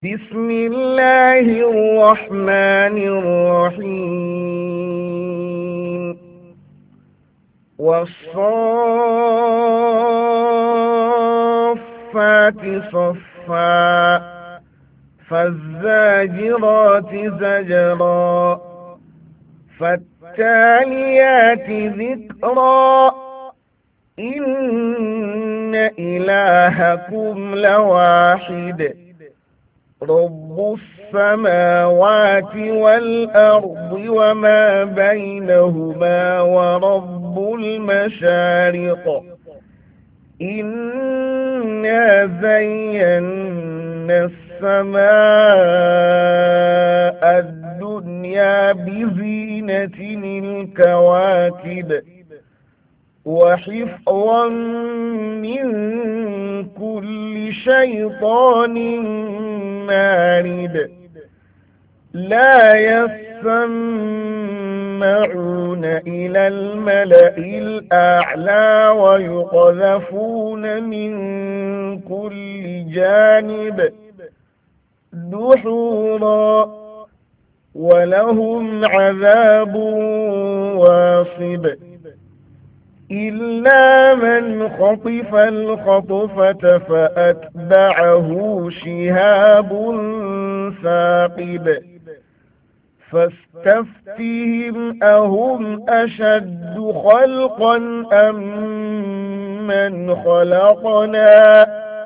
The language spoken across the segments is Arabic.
بسم الله الرحمن الرحيم والصافات صفا فالزاجرات زجرا فالتاليات ذكرا إن إلهكم لواحد رب السماوات والأرض وما بينهما ورب المشارق إنا زينا السماء الدنيا بزينة الكواكب وحفظا من كل شيطان مارد لا يسمعون إلى الملأ الأعلى ويقذفون من كل جانب دحورا ولهم عذاب واصب إلا من خطف الخطفة فأتبعه شهاب ثاقب فاستفتهم أهم أشد خلقا أم من خلقنا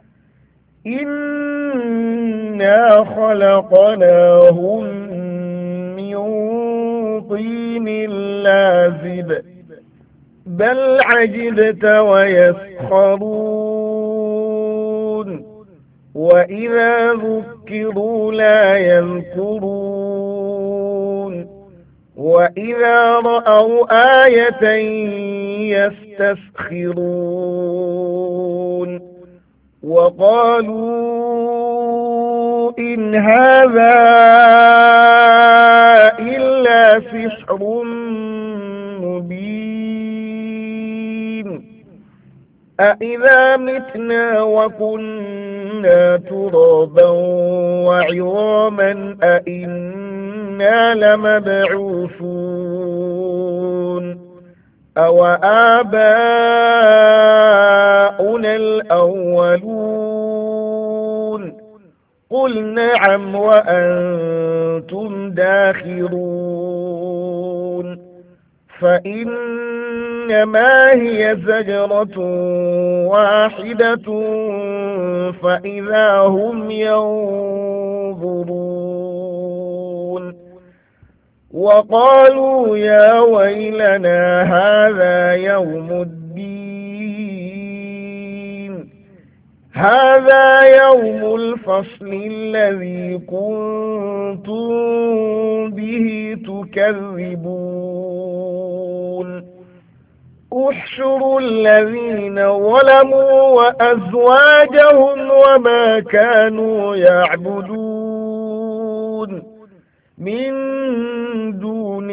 إنا خلقناهم من طين لازب بل عجبت ويسخرون وإذا ذكروا لا يذكرون وإذا رأوا آية يستسخرون وقالوا إن هذا إلا سحر مبين أإذا متنا وكنا ترابا وعظاما أإنا لمبعوثون أو آباؤنا الأولون قل نعم وأنتم داخرون فإنما هي زجرة واحدة فإذا هم ينظرون وقالوا يا ويلنا هذا يوم الدين هذا يوم الفصل الذي كنتم به تكذبون احشروا الذين ظلموا وأزواجهم وما كانوا يعبدون من دون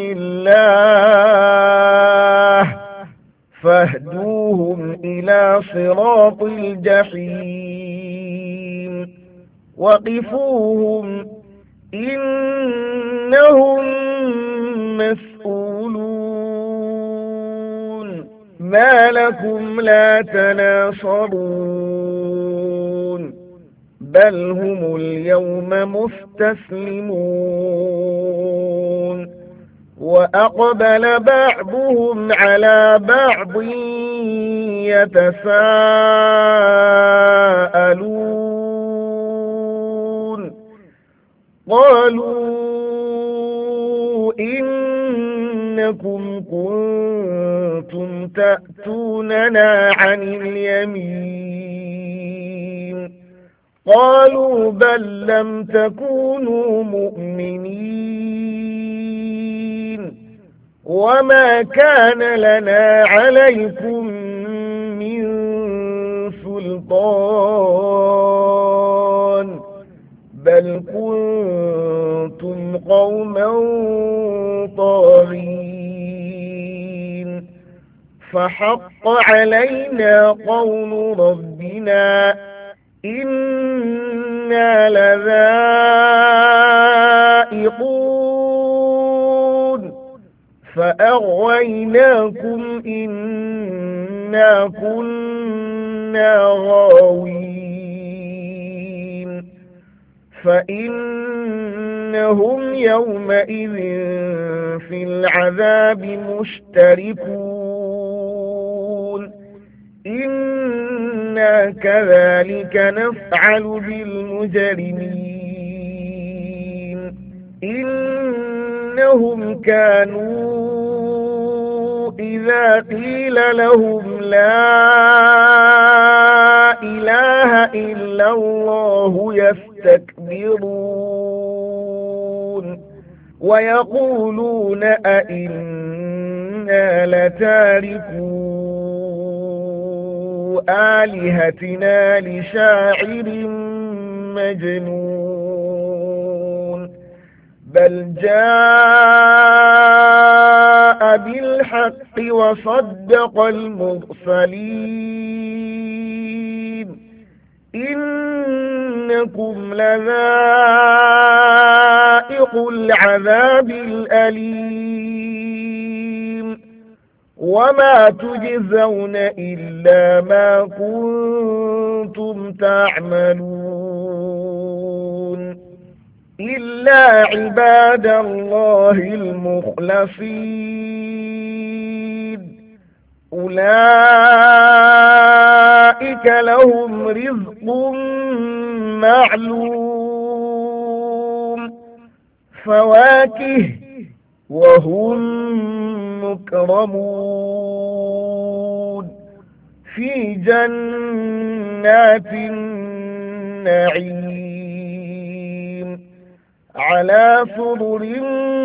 الله فاهدوهم إلى صراط الجحيم وقفوهم إنهم مسؤولون ما لكم لا تناصرون بل هم اليوم مستسلمون وأقبل بعضهم على بعض يتساءلون قالوا إنكم كنتم تأتوننا عن اليمين قالوا بل لم تكونوا مؤمنين وما كان لنا عليكم من سلطان بل كنتم قوما طاغين فحق علينا قول ربنا إن إنا لذائقون فأغويناكم إنا كنا غاوين فإنهم يومئذ في العذاب مشتركون إنا كذلك نفعل بالمجرمين إنهم كانوا إذا قيل لهم لا إله إلا الله يستكبرون ويقولون أئنا لتاركو آلهتنا لشاعر مجنون بل جاء بالحق وصدق المرسلين إنكم لذائق العذاب الأليم وما تجزون إلا ما كنتم تعملون إلا عباد الله المخلصين أولئك لهم رزق معلوم فواكه وهم مكرمون في جنات النعيم على سرر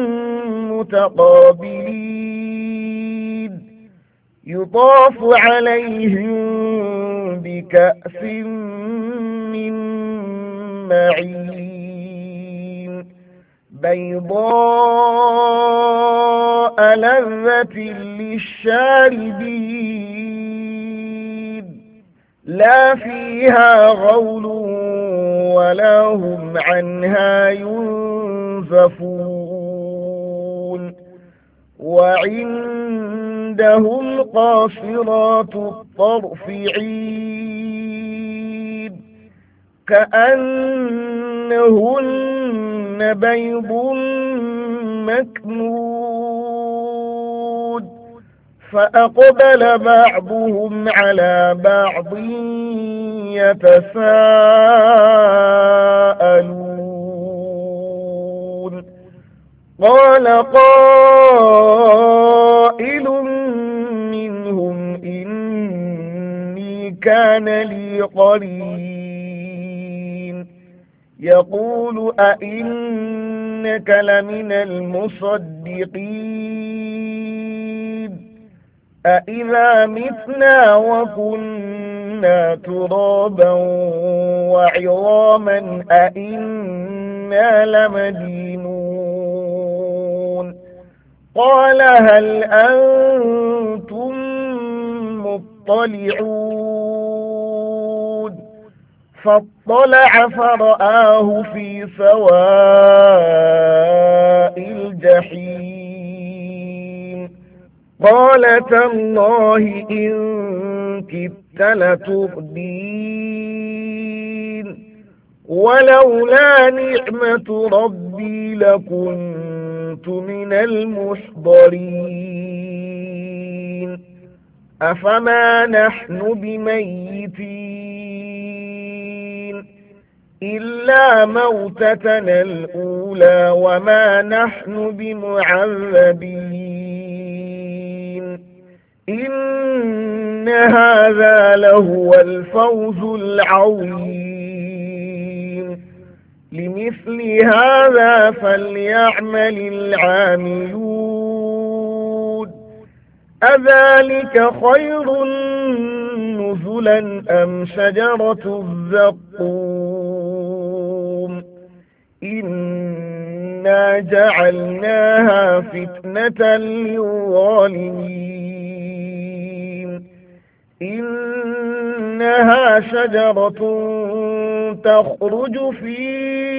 متقابلين يطاف عليهم بكأس من معين بيضاء لذة للشاربين لا فيها غول ولا هم عنها ينزفون وعندهم قاصرات الطرف عين كأنهن بيض مكنون فأقبل بعضهم على بعض يتساءلون قال قائل منهم إني كان لي قرين يقول أئنك لمن المصدقين أإذا متنا وكنا ترابا وعظاما أئنا لمدينون قال هل أنتم مطلعون فاطلع فرآه في سواء الجحيم قال تالله إن كدت لتردين ولولا نعمة ربي لكنت من المحضرين أفما نحن بميتين إلا موتتنا الأولى وما نحن بمعذبين إن هذا لهو الفوز العظيم لمثل هذا فليعمل العاملون أذلك خير نزلا أم شجرة الزقوم إنا جعلناها فتنة للظالمين إنها شجرة تخرج في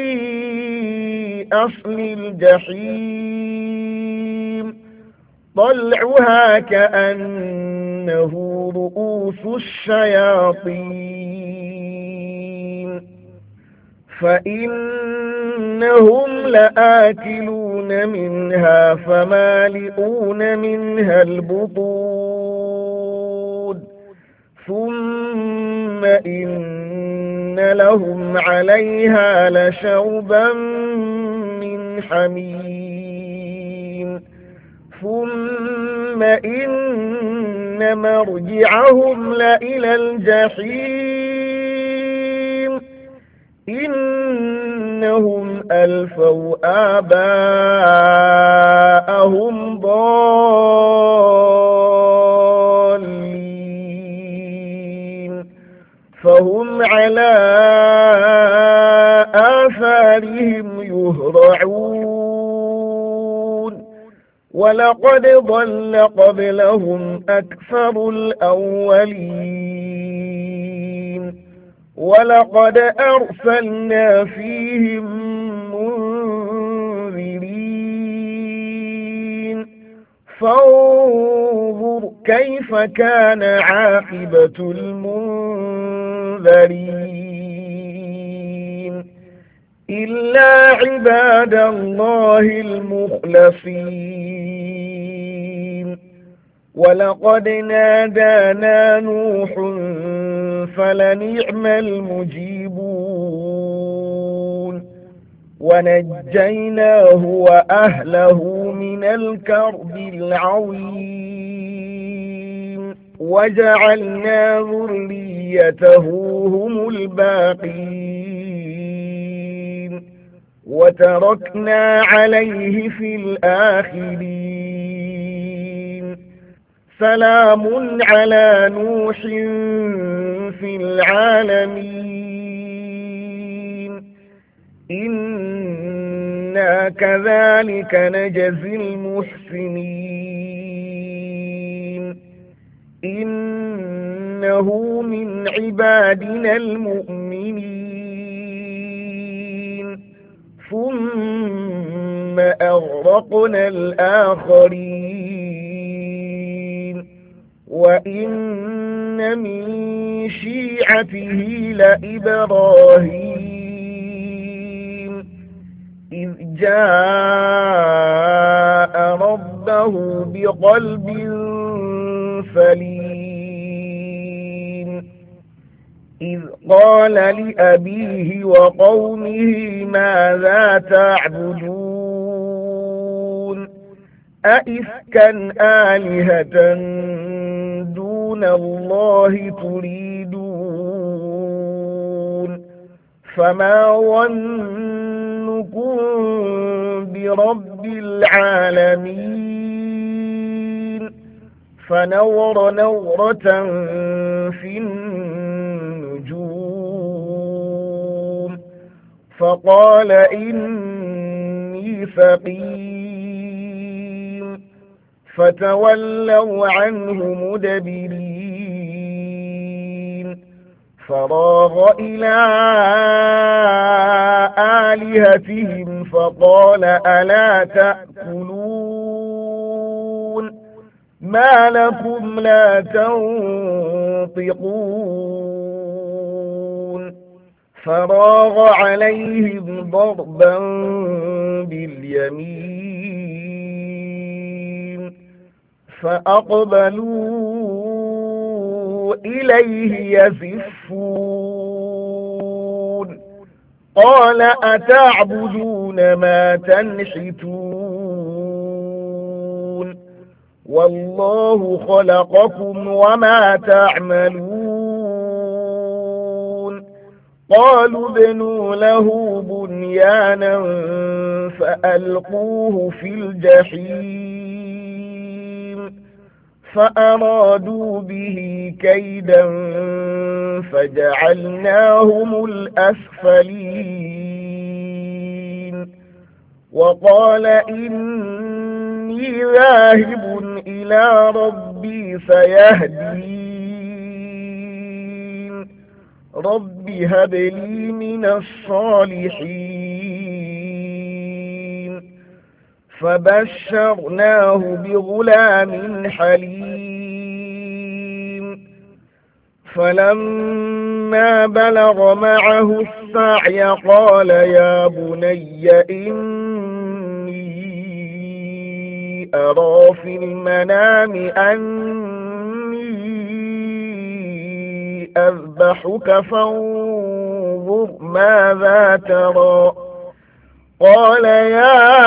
أصل الجحيم طلعها كأنه رؤوس الشياطين فإنهم لآكلون منها فمالئون منها البطون ثم إن لهم عليها لشوبا من حميم ثم إن مرجعهم لإلى الجحيم إنهم ألفوا آباءهم ضالين فهم على آثارهم يهرعون ولقد ضل قبلهم أكثر الأولين ولقد أرسلنا فيهم منذرين فانظر كيف كان عاقبة المنذرين إلا عباد الله المخلصين ولقد نادانا نوح فلنعم المجيبون ونجيناه وأهله من الكرب العظيم وجعلنا ذريته هم الباقين وتركنا عليه في الآخرين سلام على نوح في العالمين إنا كذلك نجزي المحسنين إنه من عبادنا المؤمنين ثم أغرقنا الآخرين وإن من شيعته لإبراهيم إذ جاء ربه بقلب سليم إذ قال لأبيه وقومه ماذا تعبدون أئفكا آلهة دون الله تريدون فما ظنكم برب العالمين فنظر نظرة في النجوم فقال إني سقيم فتولوا عنه مدبرين فراغ إلى آلهتهم فقال ألا تأكلون ما لكم لا تنطقون فراغ عليهم ضربا باليمين فأقبلوا إليه يزفون قال أتعبدون ما تنحتون والله خلقكم وما تعملون قالوا ابنوا له بنيانا فألقوه في الجحيم فأرادوا به كيدا فجعلناهم الأسفلين وقال إني ذاهب إلى ربي سيهدين رب هب لي من الصالحين فبشرناه بغلام حليم فلما بلغ معه السعي قال يا بني إني أرى في المنام أني أذبحك فانظر ماذا ترى قال يا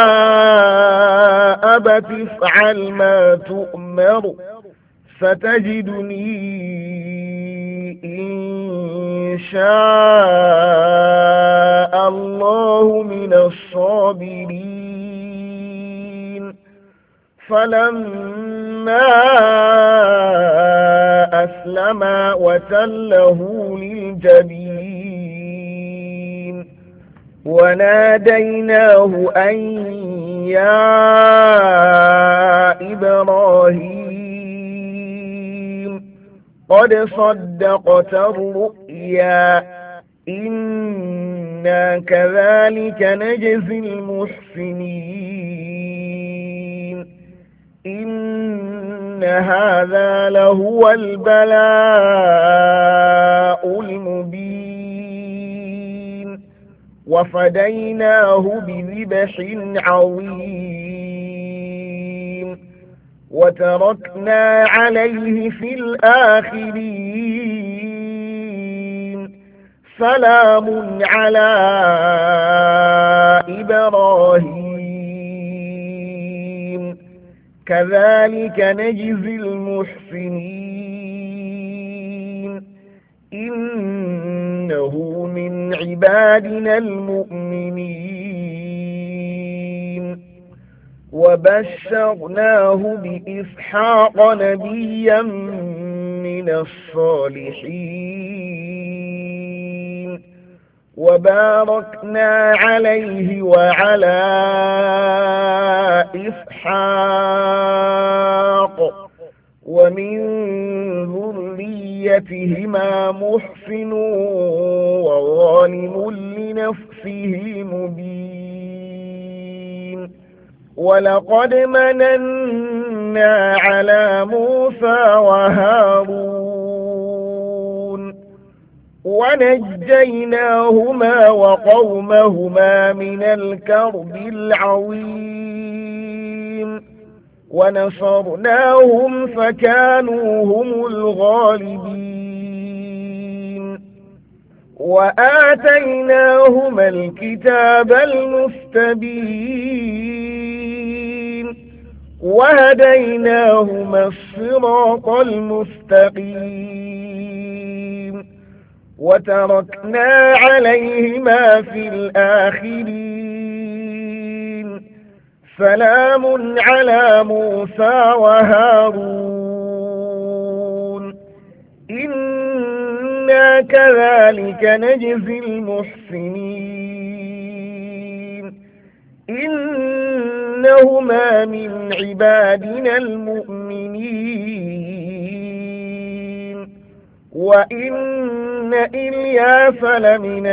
أبت افعل ما تؤمر ستجدني إن شاء الله من الصابرين فلما أسلما وتله للجبين وناديناه أن يا إبراهيم قد صدقت الرؤيا إنا كذلك نجزي المحسنين إن هذا لهو البلاء المبين وفديناه بذبح عظيم وتركنا عليه في الآخرين سلام على إبراهيم كذلك نجزي المحسنين إنه من عبادنا المؤمنين وبشرناه بإسحاق نبيا من الصالحين وباركنا عليه وعلى إسحاق ومن ذريتهما محسن وظالم لنفسه مبين ولقد مننا على موسى وهارون ونجيناهما وقومهما من الكرب العظيم ونصرناهم فكانوا هم الغالبين وآتيناهما الكتاب المستبين وهديناهما الصراط المستقيم وتركنا عليهما في الآخرين سلام على موسى وهارون إنا كذلك نجزي المحسنين إنهما من عبادنا المؤمنين وإن إلياس لمن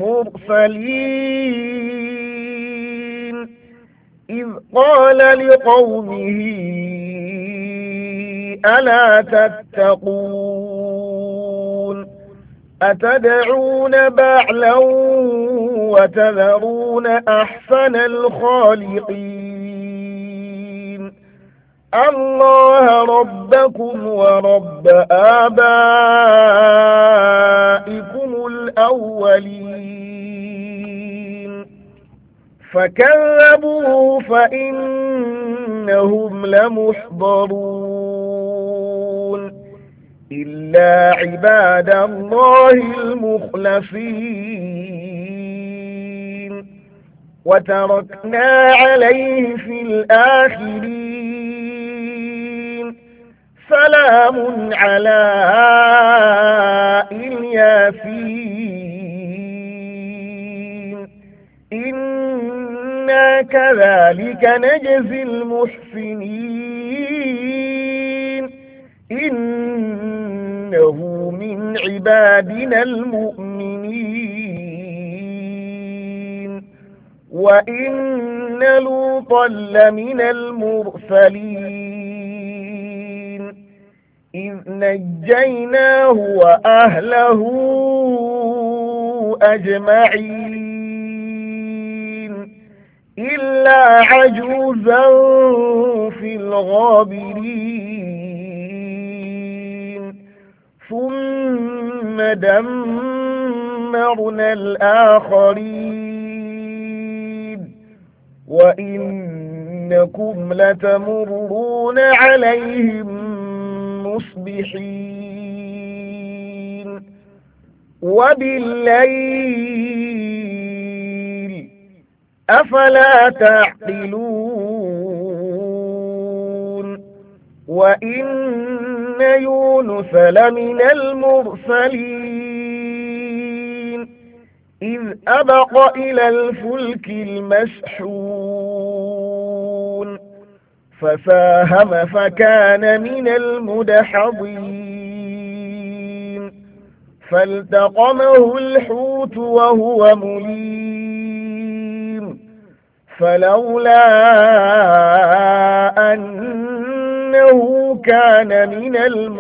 المرسلين إذ قال لقومه ألا تتقون أتدعون بعلا وتذرون أحسن الخالقين الله ربكم ورب آبائكم الأولين فكذبوه فإنهم لمحضرون إلا عباد الله المخلصين وتركنا عليه في الآخرين سلام على الياسين إنا كذلك نجزي المحسنين إنه من عبادنا المؤمنين وإن لوطا لمن المرسلين إذ نجيناه وأهله أجمعين إلا عجوزا في الغابرين ثم دمرنا الآخرين وإنكم لتمرون عليهم مصبحين وبالليل أفلا تعقلون وإن يونس لمن المرسلين إذ أبق إلى الفلك المشحون فساهم فكان من المدحضين فالتقمه الحوت وهو مليم فلولا أنه كان من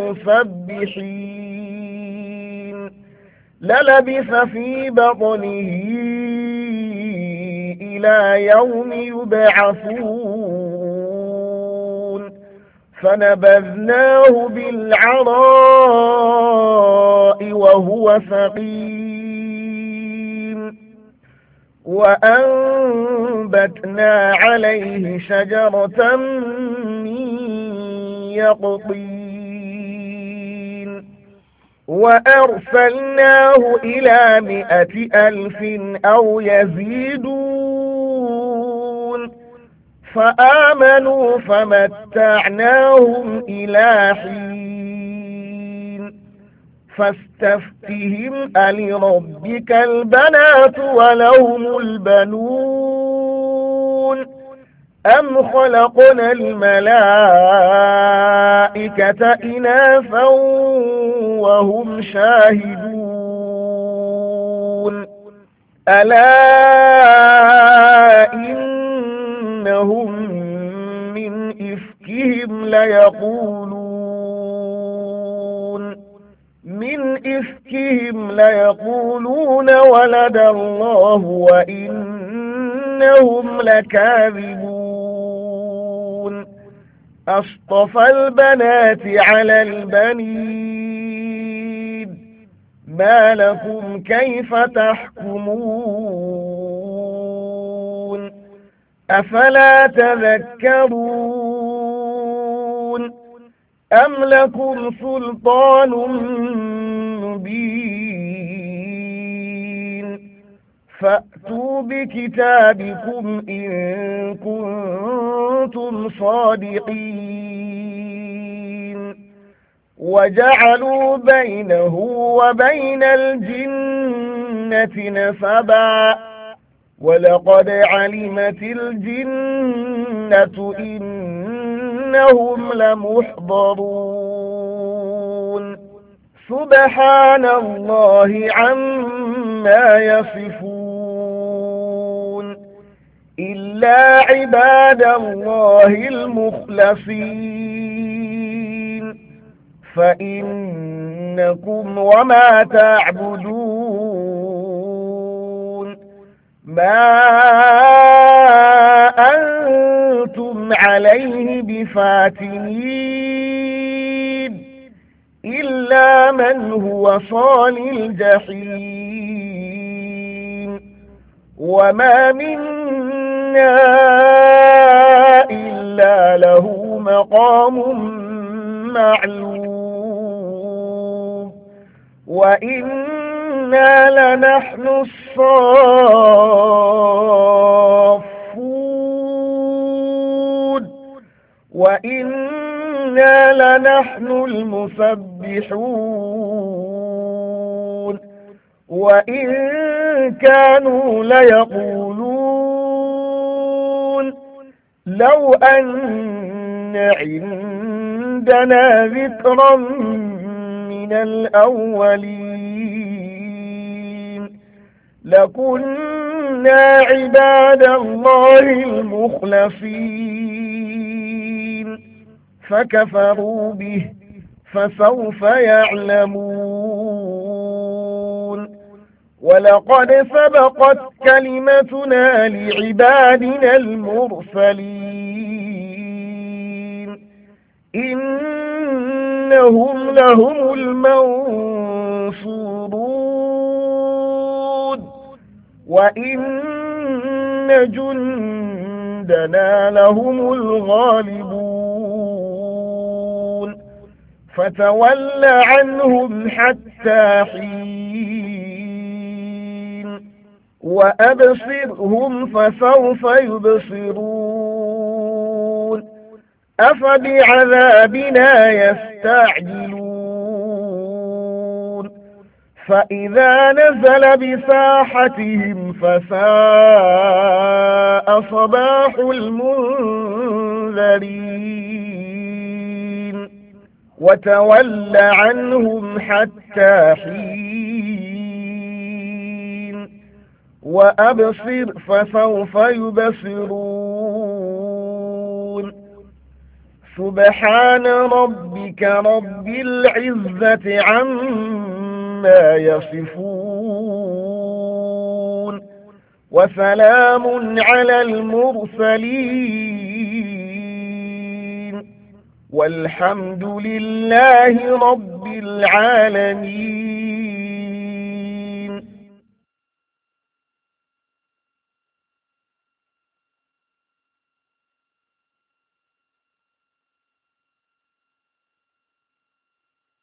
المسبحين للبث في بطنه إلى يوم يبعثون فنبذناه بالعراء وهو سقيم وأنبتنا عليه شجرة من يقطين وأرسلناه إلى 100,000 أو يزيدون فآمنوا فمتعناهم إلى حين فاستفتهم ألربك البنات ولهم البنون أم خلقنا الملائكة إناثا وهم شاهدون ألا إنهم من إفكهم ليقولون ولد الله وإنهم لكاذبون أصطفى البنات على البنين ما لكم كيف تحكمون أفلا تذكرون أم لكم سلطان مبين فأتوا بكتابكم إن كنتم صادقين وجعلوا بينه وبين الجنة نسبا ولقد علمت الجنة إنهم لمحضرون سبحان الله عما يصفون إلا عباد الله المخلصين فإنكم وما تعبدون ما أنتم عليه بفاتنين إلا من هو صال الجحيم وما منا إلا له مقام معلوم وإنا لنحن الصافون وإنا لنحن المسبحون وإن كانوا ليقولون لو أن عندنا ذكرا من من الأولين لكنا عباد الله المخلصين فكفروا به فسوف يعلمون ولقد سبقت كلمتنا لعبادنا المرسلين إنهم لهم المنصورون وإن جندنا لهم الغالبون فتول عنهم حتى حين وأبصرهم فسوف يبصرون أفبعذابنا يستعجلون فإذا نزل بساحتهم فساء صباح المنذرين وتول عنهم حتى حين وأبصر فسوف يبصرون سبحان ربك رب العزة عما يصفون وسلام على المرسلين والحمد لله رب العالمين.